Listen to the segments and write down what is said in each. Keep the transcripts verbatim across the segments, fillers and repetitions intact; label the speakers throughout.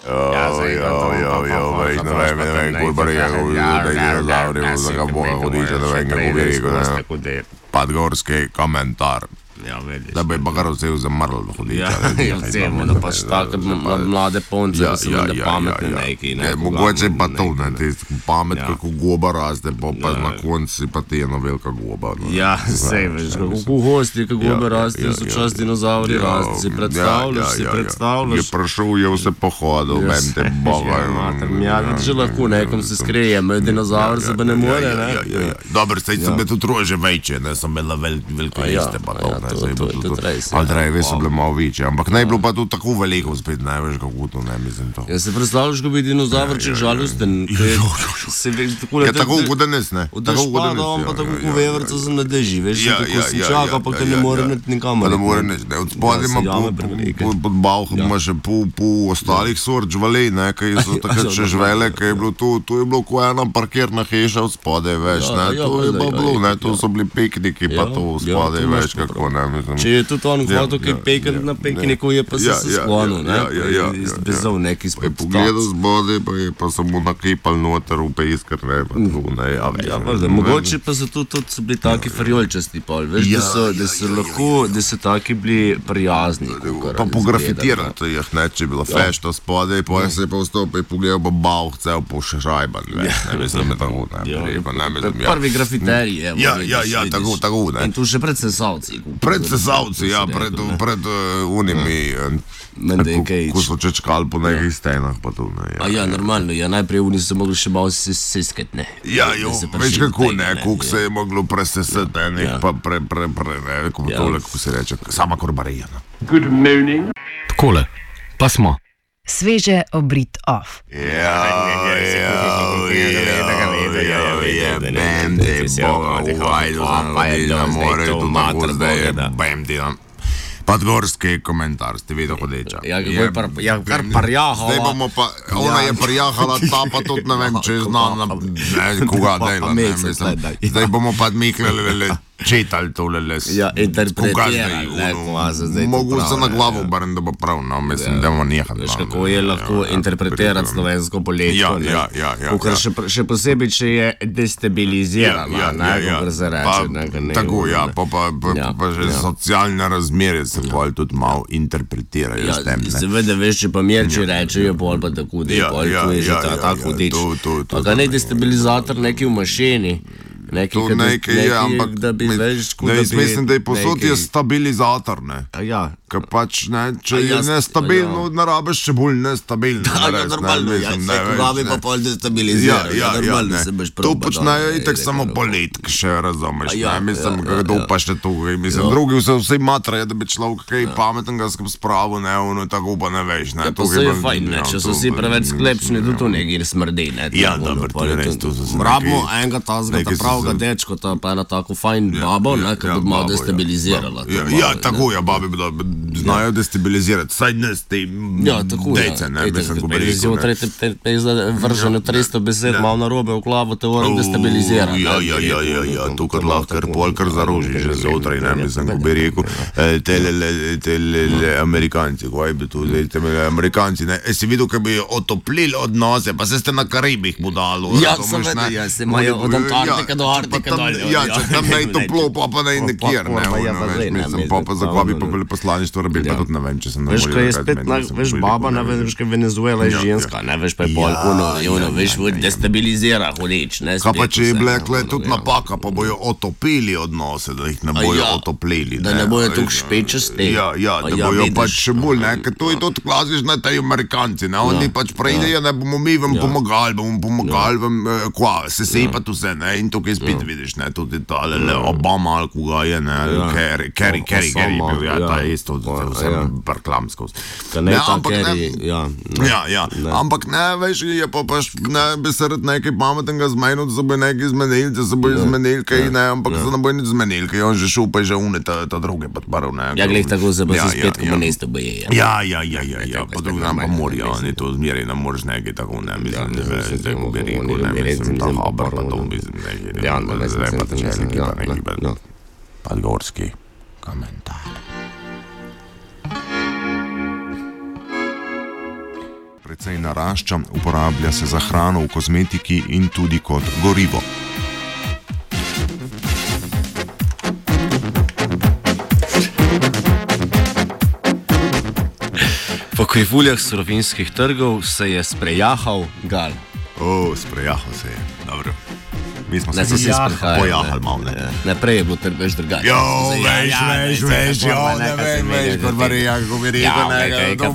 Speaker 1: Ja, veš, ne vem, ne vem, kul pa rekel, da je dinozauri, da ga boga hudiča, ne vem, kako bi rekel, ne. Podgorski komentar.
Speaker 2: Ja, vidiš.
Speaker 1: Da bi pa kar vse zamrlo hudiča.
Speaker 2: Ja, vzemo, da pač tako mlade ponce, da so da pametne neki.
Speaker 1: Mogoče pa to, ne, ti pamet, kako goba raste, pa na konci pa ti eno velika goba.
Speaker 2: Ja, sej, veš, kako hosti, kako gobe raste, so čas dinozauri raste, si predstavljaš, si predstavljaš.
Speaker 1: Je prišel, je vse pohodil, vem te boga.
Speaker 2: Ja, vidiš, že lahko nekom se skrije, med dinozaur se pa ne more, ne.
Speaker 1: Dobro, sej sem me tudi rože večje, ne, sem imela veliko iste pa to, ne. Ali treba, res so bile malo večje, ampak ne je bilo pa tudi tako veliko spet, ne veš kako to, ne mislim to.
Speaker 2: Ja, se predstavljaš, ko bi dinozavrček žalosten,
Speaker 1: ja, tako kot danes, ne.
Speaker 2: Tako kot danes, ja. Pa tako kot vevrca sem na deži, veš, tako sem čaka, pa te ne more niti nikamor.
Speaker 1: Pa ne more niti, ne, od spodaj ima pod Bauhom ima še pol ostalih sort žvalej, ne, kaj so takrat še žvele, kaj je bilo tu, tu je bilo ko ena parkirna hiša od spodaj, veš, ne, to je pa bilo, ne, to so bili pikniki, pa to od spodaj, veš, kako ne.
Speaker 2: Če je tudi on hotel kaj pekati na pikniku, je pa se se sklonil, ne? Izbezal neki spod tac.
Speaker 1: Pogledal z bode, pa je pa samo nakipal noter v pejskar, ne, pa tu, ne, ja,
Speaker 2: ja. Mogoče pa so tudi so bili taki farjolčasti pol, veš, da so lahko, da so taki bili prijazni.
Speaker 1: Pa pografitirati jih, ne, če je bila fešta spode, pa je se pa vstopil in pogledal pa Bauh cel po šrajban, veš, ne, mislim, je tako, ne.
Speaker 2: Prvi grafiterji, evo.
Speaker 1: Ja, ja, ja, tako, tako, ne.
Speaker 2: In tu še pred Sesavci.
Speaker 1: Pred Sesavci, ja, pred, pred uh, unimi, uh, ko so čečkali po nekih stenah, pa tu, ne. Ja,
Speaker 2: a ja, normalno, ja, najprej oni so mogli še malo seskat, ne.
Speaker 1: Ja, jo, veš kako, ne, kuk se je moglo presesati, enih, pa pre, pre, pre, ne, kako tole, kako se reče, sama korbarija, no.
Speaker 3: Good morning. Takole, pa smo.
Speaker 4: Sveže obrit off.
Speaker 1: Ja, ja, ja, bam, te boga, uvajdu, uvajdu, na more, tu tako zdaj, bam, ti nam. Podgorski komentar, ste videl hodeča.
Speaker 2: Ja, kako je par, ja, kar parjahala.
Speaker 1: Zdaj bomo pa, ona je parjahala, ta pa tudi ne vem, če zna, ne, koga dela, ne, mislim. Zdaj bomo pa miklali, čitali tole les.
Speaker 2: Ja, interpretirali, ne, kva se zdaj to prav.
Speaker 1: Mogu se na glavo obrniti, da bo prav, no, mislim, da bomo nehati.
Speaker 2: Veš, kako je lahko interpretirati slovensko polečko, ne.
Speaker 1: Ja, ja, ja.
Speaker 2: Kukor še posebej, če je destabilizirala, ne, kukor se reče, ne.
Speaker 1: Tako, ja, pa že socialne razmere se pol tudi malo interpretirajo s tem, ne.
Speaker 2: Seveda, veš, če pa Mirči reče, je pol pa tako, da je pol, tu je že tako hudič. Pa ga ne destabilizator neki v mašini.
Speaker 1: To nekaj je, ampak mislim, da je posod je stabilizator, ne.
Speaker 2: Ja.
Speaker 1: Ker pač, ne, če je nestabilno, ne rabiš še bolj nestabilno.
Speaker 2: Da, ja, normalno, ja, se kogavi pa pol destabilizira. Ja, normalno se boš proba.
Speaker 1: To počnejo itak samo politik, še razumeš, ne, mislim, kdo pa še tukaj, mislim, drugi vse matrajo, da bi človek kaj pametnega skup spravil, ne, ono, tako pa ne veš, ne.
Speaker 2: To se je fajn, ne, če so vsi preveč sklepčni, tudi to nekaj smrdi, ne.
Speaker 1: Ja, dobro, to je res, to so se nekaj.
Speaker 2: Rabimo enega tazga, ta pravga dečko, ta pa ena tako fajn babo, ne, ki bo malo destabilizirala.
Speaker 1: Ja, tako, ja, babi bi da znajo destabilizirati, saj ne s tem dejce, ne, mislim, ko bi rekel.
Speaker 2: Zjutraj te je vrženo tristo besed, malo narobe v glavo, te voram destabilizirati.
Speaker 1: Ja, ja, ja, ja, ja, tukaj lahko kar pol, kar zaroži že zjutraj, ne, mislim, ko bi rekel, tele Amerikanci, kaj bi tu, tele Amerikanci, ne, e si videl, kaj bi otoplili odnose, pa se ste na Karibih budalo.
Speaker 2: Ja, seveda, ja, se imajo od Antarktika do Arktika dolje.
Speaker 1: Ja, če tam ne je toplo, pa pa ne je nekjer, ne, mislim, pa pa za kva bi pa veleposlaništvo rabili, pa tudi ne vem, če sem ne
Speaker 2: veš, kaj je spet, veš, baba, ne veš, kaj Venezuela je ženska, ne veš, pa je pol puno, ono, veš, destabilizira hudič, ne,
Speaker 1: kaj pa če je blekle tudi napaka, pa bojo otopili odnose, da jih ne bojo otoplili,
Speaker 2: da ne bojo tukaj špečasti.
Speaker 1: Ja, ja, da bojo pač še bolj, ne, ker to je tudi klasično, tej Amerikanci, ne, oni pač prejdejo, ne, bomo mi vam pomagali, bomo pomagali vam, kva, se sejpati vse, ne, in tukaj spet vidiš, ne, tudi tale Obama ali koga je, ne, Kerry, Kerry, Kerry, Kerry, ja, ta je isto, vse barklamsko.
Speaker 2: Ne, ampak ne, ja,
Speaker 1: ja, ampak ne, veš, je pa pač, ne, bi se rad nekaj pametnega zmenil, da se bo nekaj zmenil, da se bo zmenil, kaj ne, ampak se ne bo nič zmenil, kaj on že šel, pa je že une ta druge podparil, ne.
Speaker 2: Ja, glih tako se bo se spet komunisto boje.
Speaker 1: Ja, ja, ja, ja, ja, po drugi dan pa morijo, oni to zmeraj ne moreš nekaj tako, ne, mislim, da je zdaj, ko bi rekel, ne, mislim, ta haber pa to, mislim, nekaj,
Speaker 2: ja, ne, mislim, da je nekaj, ja, ja.
Speaker 1: Podgorski komentar. precej narašča, uporablja se za hrano v kozmetiki in tudi kot gorivo.
Speaker 2: Po krivuljah surovinskih trgov se je sprejahal gal.
Speaker 1: O, sprejahal se je, dobro. Mi smo
Speaker 2: Ne,
Speaker 1: se
Speaker 2: so se sprehajali.
Speaker 1: pojahali malo, ne.
Speaker 2: Naprej je bilo trbež drugače.
Speaker 1: Jo, veš, veš, veš, jo, ne vem, veš, kot varija, ko bi rekel, ne,
Speaker 2: Ja,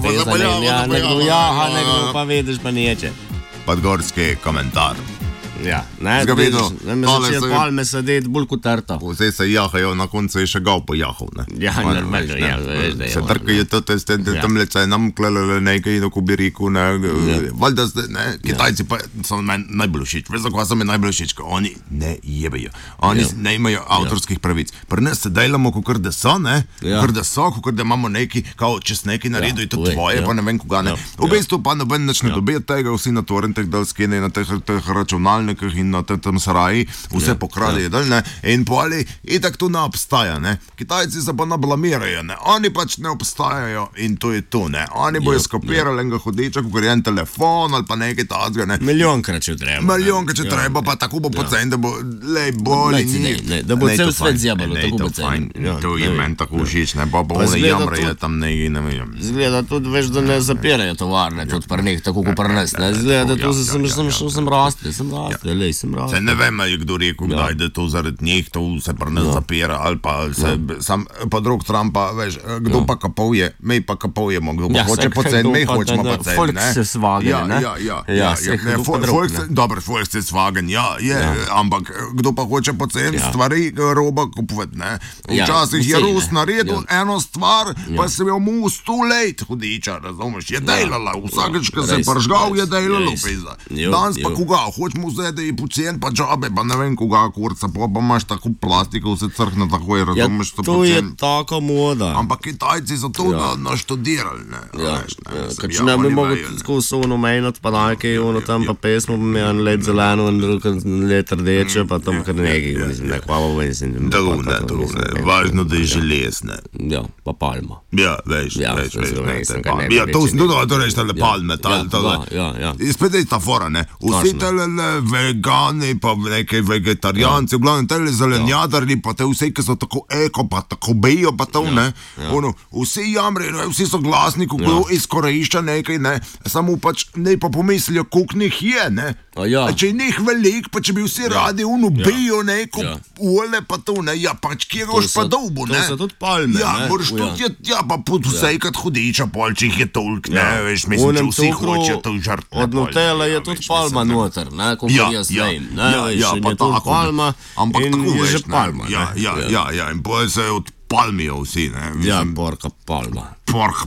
Speaker 2: nekdo jaha, nekdo pa vidiš pa neče.
Speaker 1: Podgorski komentar.
Speaker 2: Ja, ne,
Speaker 1: Zga videl,
Speaker 2: ne, me
Speaker 1: tole
Speaker 2: začel
Speaker 1: se-
Speaker 2: palme sedeti bolj kot trta.
Speaker 1: Vse se jahajo, na koncu je še gal pojahal, ne.
Speaker 2: Ja,
Speaker 1: Malo,
Speaker 2: normalno,
Speaker 1: veš,
Speaker 2: ja,
Speaker 1: ne.
Speaker 2: veš, da je
Speaker 1: Se
Speaker 2: on,
Speaker 1: trkajo to, te ste
Speaker 2: Ja.
Speaker 1: tam lece nam klele nekaj, ko bi rekel, ne, valjda, ste, ne, Kitajci pa so meni najbolj všeč, veš, zakaj so mi najbolj všeč, ko oni ne jebejo, oni
Speaker 2: Ja.
Speaker 1: ne imajo avtorskih pravic, pri nas se delamo, kakor da so, ne,
Speaker 2: Ja.
Speaker 1: kakor da so, kakor da imamo neki, kao, če si nekaj naredil, je to
Speaker 2: uvej,
Speaker 1: tvoje,
Speaker 2: ja.
Speaker 1: pa ne vem koga, ne,
Speaker 2: Ja.
Speaker 1: v bistvu pa noben nič ne dobi od tega, vsi na torrentih dal skine, na teh, teh računalnikih in na tem, tem saraji, vse pokradejo, dal, ne, in poli, itak to ne obstaja, ne, Kitajci se pa nablamirajo, ne, oni pač ne obstajajo in to je to, ne, oni bojo skopirali enega hodeča, kakor je en telefon ali pa nekaj tazga, ne,
Speaker 2: Milijonkrat, če treba.
Speaker 1: milijonka, če
Speaker 2: Ja.
Speaker 1: treba, pa tako bo pocen, da bo, lej, bolj
Speaker 2: Ne,
Speaker 1: ni.
Speaker 2: ne, ne, da bo
Speaker 1: Ne,
Speaker 2: cel
Speaker 1: to
Speaker 2: svet
Speaker 1: fajn,
Speaker 2: zjebalo,
Speaker 1: ne,
Speaker 2: tako
Speaker 1: to
Speaker 2: bo cen.
Speaker 1: fajn,
Speaker 2: Ja,
Speaker 1: to je
Speaker 2: ne.
Speaker 1: meni tako všeč, ne, pa pa
Speaker 2: Pa
Speaker 1: one
Speaker 2: izgleda
Speaker 1: jamrajo
Speaker 2: tudi-
Speaker 1: tam nekaj, ne vem.
Speaker 2: Zgleda tudi, veš, da ne zapirajo tovarne, tudi pri njih, tako kot pri nas. ne. Zgleda, da
Speaker 1: Ja,
Speaker 2: to
Speaker 1: ja,
Speaker 2: sem,
Speaker 1: ja,
Speaker 2: sem,
Speaker 1: ja,
Speaker 2: sem,
Speaker 1: ja.
Speaker 2: sem rastel, sem rastel, lej, sem
Speaker 1: Se
Speaker 2: rastel.
Speaker 1: ne vem, ali je kdo rekel,
Speaker 2: Ja.
Speaker 1: kdaj, da to zaradi njih to se pri nas zapira, ali pa se sam, pa drug stran pa, veš, kdo pa kapovje, mi pa kapujemo, kdo pa
Speaker 2: Ja,
Speaker 1: hoče
Speaker 2: saj,
Speaker 1: pocen,
Speaker 2: kdo
Speaker 1: mi
Speaker 2: pa
Speaker 1: hočemo
Speaker 2: da, ne,
Speaker 1: pocen,
Speaker 2: folk
Speaker 1: ne.
Speaker 2: se svagen,
Speaker 1: ja,
Speaker 2: ne.
Speaker 1: Ja, ja,
Speaker 2: Ja,
Speaker 1: ja,
Speaker 2: saj,
Speaker 1: ja, ne,
Speaker 2: kdo pa
Speaker 1: fol-
Speaker 2: drug,
Speaker 1: folk
Speaker 2: ne.
Speaker 1: se- dobro, folk se svagen, ja, je, ampak kdo pa hoče pocen
Speaker 2: Ja.
Speaker 1: stvari roba kupovati, ne.
Speaker 2: Ja,
Speaker 1: Včasih je
Speaker 2: vsi,
Speaker 1: Rus
Speaker 2: ne.
Speaker 1: naredil
Speaker 2: Ja.
Speaker 1: eno stvar, pa se je mu sto let hudiča, razumeš, je delala, vsakeč, ko se je
Speaker 2: res,
Speaker 1: pržgal, je
Speaker 2: res,
Speaker 1: delalo,
Speaker 2: res.
Speaker 1: pizda.
Speaker 2: Jo,
Speaker 1: Danes pa
Speaker 2: jo.
Speaker 1: koga, hočemo vzeti, da je pocen, pa džabe, pa ne vem koga, kurca, pa pa imaš tako plastiko, vse crkne tako je,
Speaker 2: Ja,
Speaker 1: razumeš, to
Speaker 2: to je
Speaker 1: pocen.
Speaker 2: taka moda.
Speaker 1: Ampak Kitajci so to
Speaker 2: Ja.
Speaker 1: ja. naštudirali, ne,
Speaker 2: Ja,
Speaker 1: veš, ne,
Speaker 2: ja,
Speaker 1: mislim,
Speaker 2: kad
Speaker 1: ja,
Speaker 2: če ne bi
Speaker 1: oni
Speaker 2: mogel
Speaker 1: vejo, ne.
Speaker 2: skozi ono menjati, pa nekaj, ono tam pa pesmo, bi imel en let zeleno, en drug let rdeče, pa tam kar nekaj, mislim, ne, hvala bo, mislim.
Speaker 1: To
Speaker 2: pa
Speaker 1: ne,
Speaker 2: tako,
Speaker 1: to
Speaker 2: mislim,
Speaker 1: ne,
Speaker 2: ne.
Speaker 1: važno, da je železne.
Speaker 2: Ja, pa palma.
Speaker 1: Ja, veš,
Speaker 2: Ja,
Speaker 1: veš,
Speaker 2: to
Speaker 1: veš,
Speaker 2: zelo
Speaker 1: ne,
Speaker 2: nisem
Speaker 1: te
Speaker 2: ga
Speaker 1: palme.
Speaker 2: ne
Speaker 1: Ja, to
Speaker 2: bi
Speaker 1: sem
Speaker 2: rekel.
Speaker 1: tudi, to reči, tale
Speaker 2: Ja,
Speaker 1: palme, tale,
Speaker 2: ja,
Speaker 1: tale.
Speaker 2: ja, ja.
Speaker 1: In spet je ta fora, ne, vsi
Speaker 2: Točno.
Speaker 1: tele vegani, pa neki vegetarijanci, v glavnem tele zelenjadarji, pa te vse, ki so tako eko, pa tako bejo, pa to, ne, ono, vsi jamrejo, ne, vsi so glasni, kako izkorišča nekaj, ne, samo pač ne pa pomislijo, koliko njih je, ne.
Speaker 2: A ja.
Speaker 1: A če je njih velik, pa če bi vsi radi unu bejo neko
Speaker 2: Ja.
Speaker 1: ole, pa to, ne, ja, pač kje boš pa
Speaker 2: so-
Speaker 1: dolbo,
Speaker 2: to
Speaker 1: ne.
Speaker 2: so tudi palme,
Speaker 1: Ja,
Speaker 2: ne,
Speaker 1: moraš
Speaker 2: ja.
Speaker 1: tudi, ja, ja, pa pod vse, kad hudiča, pol, če jih je toliko, ne,
Speaker 2: Ja.
Speaker 1: veš, mislim, če
Speaker 2: Onem
Speaker 1: vsi
Speaker 2: cukru
Speaker 1: hočejo to žrtve.
Speaker 2: Od Nutella je tudi palma noter, ne, kot
Speaker 1: Ja,
Speaker 2: jaz
Speaker 1: ja,
Speaker 2: vem, ne,
Speaker 1: ja,
Speaker 2: veš,
Speaker 1: ja,
Speaker 2: in
Speaker 1: pa
Speaker 2: je tudi
Speaker 1: tako, ne.
Speaker 2: palma
Speaker 1: Ampak
Speaker 2: in
Speaker 1: tako,
Speaker 2: je že
Speaker 1: veš, ne,
Speaker 2: palma,
Speaker 1: ja,
Speaker 2: ne.
Speaker 1: ja, ja, ja, in pol se od palmijo vsi, ne,
Speaker 2: Ja,
Speaker 1: mislim,
Speaker 2: porka palma.
Speaker 1: porh,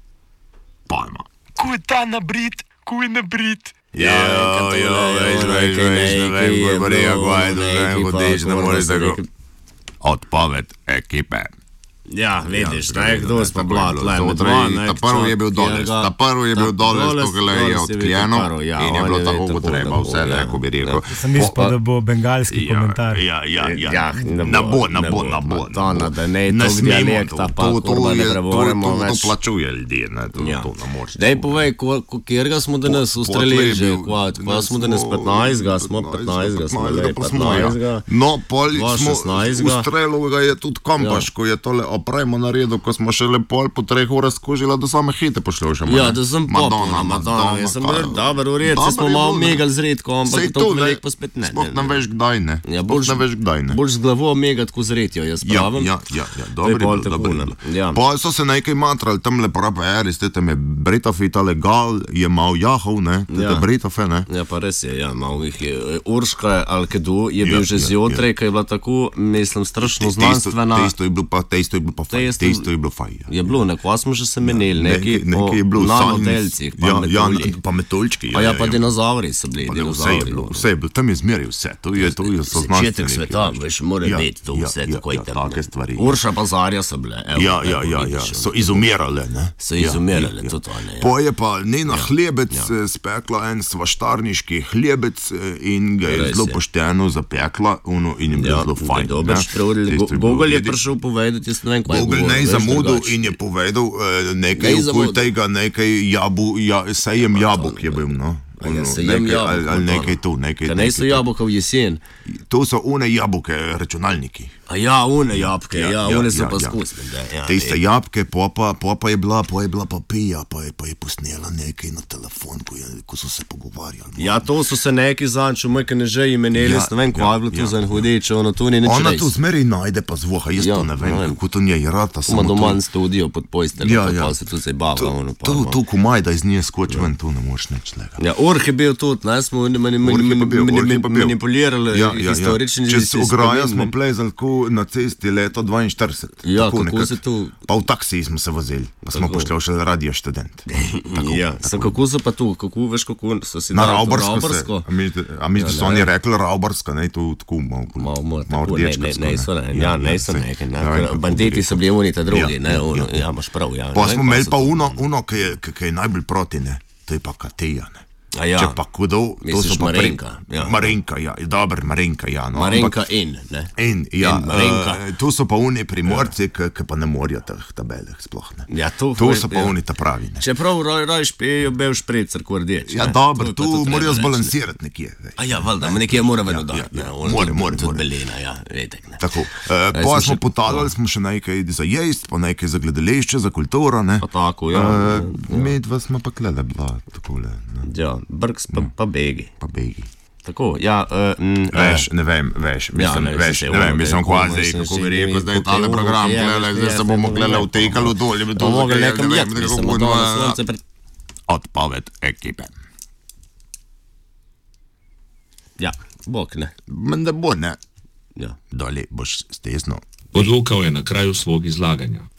Speaker 1: palma.
Speaker 3: Kuj ta nabrit, kuj nabrit.
Speaker 1: Ja, ja, ja, veš, veš, veš, ne vem, kako bo rekel, kaj, da ne hudič, ne moreš tako. Odpoved ekipe.
Speaker 2: Ja, vidiš,
Speaker 1: Ja,
Speaker 2: ne, kdo pa
Speaker 1: tako je
Speaker 2: blat,
Speaker 1: bilo.
Speaker 2: le,
Speaker 1: To
Speaker 2: med
Speaker 1: torej,
Speaker 2: dva, ne,
Speaker 1: ta prvi je bil Doles, ta prvi je bil Doles, tukaj je odkljeno in je bilo tako, kot treba, vse, ne, ko bi rekel.
Speaker 5: Sem mislil, da bo bengalski
Speaker 1: Ja,
Speaker 5: komentar.
Speaker 1: ja, ja, ja.
Speaker 2: Ja, ne
Speaker 1: Ne
Speaker 2: bo,
Speaker 1: bo, ne
Speaker 2: ne
Speaker 1: bo,
Speaker 2: bo.
Speaker 1: ne bo.
Speaker 2: To,
Speaker 1: ne bo.
Speaker 2: da ne,
Speaker 1: Ne
Speaker 2: toliko
Speaker 1: smemo
Speaker 2: dialekta,
Speaker 1: to,
Speaker 2: pa
Speaker 1: to, to
Speaker 2: kurva ne
Speaker 1: je-
Speaker 2: preboremo
Speaker 1: to- to-
Speaker 2: več.
Speaker 1: To plačuje ljudje, ne, to,
Speaker 2: Ja.
Speaker 1: to ne moreš.
Speaker 2: Dej povej, ko- ko- kjerga smo danes
Speaker 1: Po-
Speaker 2: ustrelili
Speaker 1: potlej je
Speaker 2: že,
Speaker 1: bil-
Speaker 2: kva, kva smo danes
Speaker 1: smo-
Speaker 2: petnajstega, smo petnajstega, smo le
Speaker 1: pa smo, ja.
Speaker 2: petnajstega.
Speaker 1: No, pol
Speaker 2: dva
Speaker 1: smo
Speaker 2: šestnajstega.
Speaker 1: ustrelil ga je tudi Kompaš,
Speaker 2: Ja.
Speaker 1: ko je tole opremo naredil, ko smo šele pol po treh urah skužila, da same hite pošljušamo.
Speaker 2: Ja, da sem popolna, Madonna, jaz sem
Speaker 1: kaj-
Speaker 2: bil dober, v redu,
Speaker 1: Dober
Speaker 2: smo
Speaker 1: je
Speaker 2: malo
Speaker 1: bil, ne.
Speaker 2: megali z redko, ampak
Speaker 1: Sej
Speaker 2: to
Speaker 1: to, ne,
Speaker 2: veliko pa spet ne.
Speaker 1: sploh
Speaker 2: ne,
Speaker 1: ne
Speaker 2: ne.
Speaker 1: veš kdaj, ne.
Speaker 2: Ja,
Speaker 1: Sploh
Speaker 2: boljš,
Speaker 1: ne veš kdaj, ne.
Speaker 2: Bolj z glavo megati, ko z retjo, jaz
Speaker 1: Ja,
Speaker 2: pravim.
Speaker 1: ja, ja, ja,
Speaker 2: To je
Speaker 1: dobro je
Speaker 2: bolj
Speaker 1: bilo,
Speaker 2: tako,
Speaker 1: dobro je
Speaker 2: ne.
Speaker 1: bilo.
Speaker 2: Ja.
Speaker 1: Pa so se nekaj matrali, tam le pravi, ste tam je Britofi, tale gal je mal jahov, ne, te
Speaker 2: Ja.
Speaker 1: Britofe, ne.
Speaker 2: Ja, pa res je, ja, malo jih je. Urška Alkedu je bil
Speaker 1: Ja,
Speaker 2: že
Speaker 1: ja,
Speaker 2: zjutraj, ki je bila tako, mislim, strašno
Speaker 1: Testo-
Speaker 2: znanstvena.
Speaker 1: Testo je bilo pa, testo je bilo pa fajn,
Speaker 2: Testo-
Speaker 1: testo je bilo fajn. ja.
Speaker 2: Je bilo, nekaj smo že se menili, neki
Speaker 1: nekaj je bilo,
Speaker 2: nanodelcih, pa
Speaker 1: ja, ja,
Speaker 2: metulji.
Speaker 1: pa metuljčki.
Speaker 2: Pa ja, pa dinozauri so bili,
Speaker 1: Pa ne, vse je
Speaker 2: dinozauri.
Speaker 1: bilo, vse je bilo, tam je zmeraj vse, to je, to je so
Speaker 2: Začetek
Speaker 1: znanstveniki.
Speaker 2: sveta, veš, mora
Speaker 1: Ja,
Speaker 2: biti to
Speaker 1: ja,
Speaker 2: vse
Speaker 1: ja,
Speaker 2: tako
Speaker 1: ja,
Speaker 2: in tam.
Speaker 1: take stvari.
Speaker 2: Urša pa Zarja so bile. Evo,
Speaker 1: Ja, ja,
Speaker 2: evo,
Speaker 1: ja, ja,
Speaker 2: vidiš,
Speaker 1: so izumirale, ne.
Speaker 2: So izumirale, to to ne.
Speaker 1: Po je pa Nena ja. Hlebec ja. spekla en svaštarniški hlebec eh, in ga je
Speaker 2: Res
Speaker 1: zelo
Speaker 2: je.
Speaker 1: pošteno zapekla uno, in jim je
Speaker 2: Ja,
Speaker 1: zelo fajn.
Speaker 2: dober
Speaker 1: ne.
Speaker 2: štrudel.
Speaker 1: Tisto je bilo
Speaker 2: Google je
Speaker 1: vidi-
Speaker 2: prišel povedati, jaz ne vem, kaj je
Speaker 1: Google
Speaker 2: govoril,
Speaker 1: ne
Speaker 2: veš,
Speaker 1: zamudil
Speaker 2: drugače.
Speaker 1: in je povedal uh, nekaj
Speaker 2: Ne
Speaker 1: okoli
Speaker 2: zamudil.
Speaker 1: tega, nekaj jabu, ja, sejem jabolk je bil, no.
Speaker 2: A ja,
Speaker 1: Ono,
Speaker 2: sejem
Speaker 1: nekaj,
Speaker 2: jabolk,
Speaker 1: ali, ali
Speaker 2: no,
Speaker 1: nekaj
Speaker 2: no.
Speaker 1: tu, nekaj.
Speaker 2: Kaj ne so
Speaker 1: nekaj tu.
Speaker 2: jabolka v jesen?
Speaker 1: To so one jabolke, računalniki.
Speaker 2: A ja, one jabke, ja,
Speaker 1: Ja,
Speaker 2: ja, one
Speaker 1: ja,
Speaker 2: so
Speaker 1: ja,
Speaker 2: pa
Speaker 1: ja.
Speaker 2: skusne. Da, ja,
Speaker 1: Tiste
Speaker 2: ne.
Speaker 1: jabke, popa, popa je bila, pa je bila pa pija, pa je, pa je posnela nekaj na telefon, ko, je, ko so se pogovarjali.
Speaker 2: Ja, to so se neki zanču, moj, ki ne že imenili,
Speaker 1: Ja,
Speaker 2: ne vem, kaj
Speaker 1: ja,
Speaker 2: je bilo tu
Speaker 1: ja.
Speaker 2: za en hudeč, ono tu ni nič
Speaker 1: Ona
Speaker 2: res.
Speaker 1: tu zmeri najde pa zvoha, jaz
Speaker 2: Ja,
Speaker 1: to ne vem,
Speaker 2: ne vem.
Speaker 1: kako to njej rata.
Speaker 2: Ima doma en studio pod posteljo,
Speaker 1: Ja,
Speaker 2: pa
Speaker 1: ja.
Speaker 2: pa se tu se bava, ono pa.
Speaker 1: To,
Speaker 2: ono.
Speaker 1: to komaj, da iz nje skoči ven, tu ne moreš nič lega.
Speaker 2: Ja, Orh je bil tudi, ne, smo mani- mani-
Speaker 1: Orh je pa bil,
Speaker 2: mani-
Speaker 1: Orh je pa bil.
Speaker 2: manipulirali
Speaker 1: Ja, ja, ja.
Speaker 2: historični
Speaker 1: Čez ograjo
Speaker 2: spomin,
Speaker 1: smo
Speaker 2: ne.
Speaker 1: plezali ko na cesti leto dvainštirideset.
Speaker 2: Ja,
Speaker 1: Tako
Speaker 2: kako
Speaker 1: nekako.
Speaker 2: se to-
Speaker 1: Pa v taksiji smo se vozili, pa smo
Speaker 2: Tako.
Speaker 1: pošljali radio študent.
Speaker 2: Ja, so kako so pa tu, kako veš, kako so si
Speaker 1: Na
Speaker 2: dali to
Speaker 1: Ravbarsko se.
Speaker 2: Ravbarsko?
Speaker 1: A misliš, a misliš, da so oni rekli Ravbarska, ne, to tako malo
Speaker 2: Malo, malo,
Speaker 1: malo
Speaker 2: tako, ne, ne,
Speaker 1: rdečkarsko,
Speaker 2: ne, so ne, ja, ne, so
Speaker 1: saj.
Speaker 2: neke, ne,
Speaker 1: Ja vem,
Speaker 2: ker
Speaker 1: kako bi
Speaker 2: banditi
Speaker 1: rekel.
Speaker 2: so bili oni ta drugi,
Speaker 1: Ja,
Speaker 2: ne,
Speaker 1: ja,
Speaker 2: ono,
Speaker 1: ja.
Speaker 2: ja, imaš prav, ja.
Speaker 1: Pa
Speaker 2: ne
Speaker 1: smo
Speaker 2: vem, kaj
Speaker 1: imeli
Speaker 2: so
Speaker 1: pa
Speaker 2: to.
Speaker 1: uno, uno ki, je, ki, ki je najbolj proti, ne, to je pa Kateja, ne.
Speaker 2: A ja.
Speaker 1: Če pa kudo, to
Speaker 2: Misliš
Speaker 1: so pa
Speaker 2: Marenka,
Speaker 1: pri-
Speaker 2: ja.
Speaker 1: Marenka, ja, dober Marenka, ja. No,
Speaker 2: Marenka
Speaker 1: ampak-
Speaker 2: in, ne.
Speaker 1: In, ja,
Speaker 2: In Marenka.
Speaker 1: uh, tu so pa oni primorci, ja. ki pa ne morajo teh tabeleh sploh, ne.
Speaker 2: Ja, to-
Speaker 1: tu so pa
Speaker 2: ja.
Speaker 1: oni ta pravi, ne.
Speaker 2: Čeprav roj, roj špejo bel šprecer, ko rdeč.
Speaker 1: Ja,
Speaker 2: ne.
Speaker 1: dobro,
Speaker 2: To je pa
Speaker 1: tu
Speaker 2: to treba
Speaker 1: morajo
Speaker 2: reči, ne.
Speaker 1: zbalansirati nekje. veš.
Speaker 2: A ja, valjda, nekje mora vedno
Speaker 1: Ja,
Speaker 2: dati,
Speaker 1: ja,
Speaker 2: ne.
Speaker 1: ja.
Speaker 2: ono
Speaker 1: More,
Speaker 2: tudi-
Speaker 1: more,
Speaker 2: tudi
Speaker 1: more.
Speaker 2: belina, ja, vedek, ne.
Speaker 1: Tako, uh,
Speaker 2: Zdaj
Speaker 1: pa
Speaker 2: smo
Speaker 1: smo
Speaker 2: še-
Speaker 1: potalali, smo še nekaj za jest, pa nekaj za gledališče, za kulturo, ne.
Speaker 2: Pa tako, ja,
Speaker 1: Uh, mi dva smo pa klele bila, takole, ne.
Speaker 2: Ja, Brks pa, pa begi.
Speaker 1: Pa begi.
Speaker 2: Tako, ja, uh, mm,
Speaker 1: Veš, ne vem, veš, mislim,
Speaker 2: ne,
Speaker 1: veš,
Speaker 2: se-
Speaker 1: ne vem,
Speaker 2: ono,
Speaker 1: mislim,
Speaker 2: da je
Speaker 1: kva
Speaker 2: komaj
Speaker 1: zdaj,
Speaker 2: sem
Speaker 1: kako
Speaker 2: si
Speaker 1: bi rekel,
Speaker 2: imel
Speaker 1: zdaj
Speaker 2: tukaj
Speaker 1: tale
Speaker 2: uho,
Speaker 1: program,
Speaker 2: ja,
Speaker 1: glele, zdaj
Speaker 2: ja,
Speaker 1: se bomo
Speaker 2: ja,
Speaker 1: glele
Speaker 2: ja,
Speaker 1: utekali dol, bi
Speaker 2: To
Speaker 1: to
Speaker 2: mogli
Speaker 1: zdaj,
Speaker 2: nekam
Speaker 1: ne
Speaker 2: jet,
Speaker 1: vem,
Speaker 2: mislim,
Speaker 1: kako
Speaker 2: od
Speaker 1: bo
Speaker 2: dol na
Speaker 1: na-
Speaker 2: sonce pred...
Speaker 1: Odpoved ekipe.
Speaker 2: Ja, bok, ne.
Speaker 1: Menda bo, ne.
Speaker 2: Ja.
Speaker 1: Doli boš stesno.
Speaker 6: Odvukal je na kraju svog izlaganja.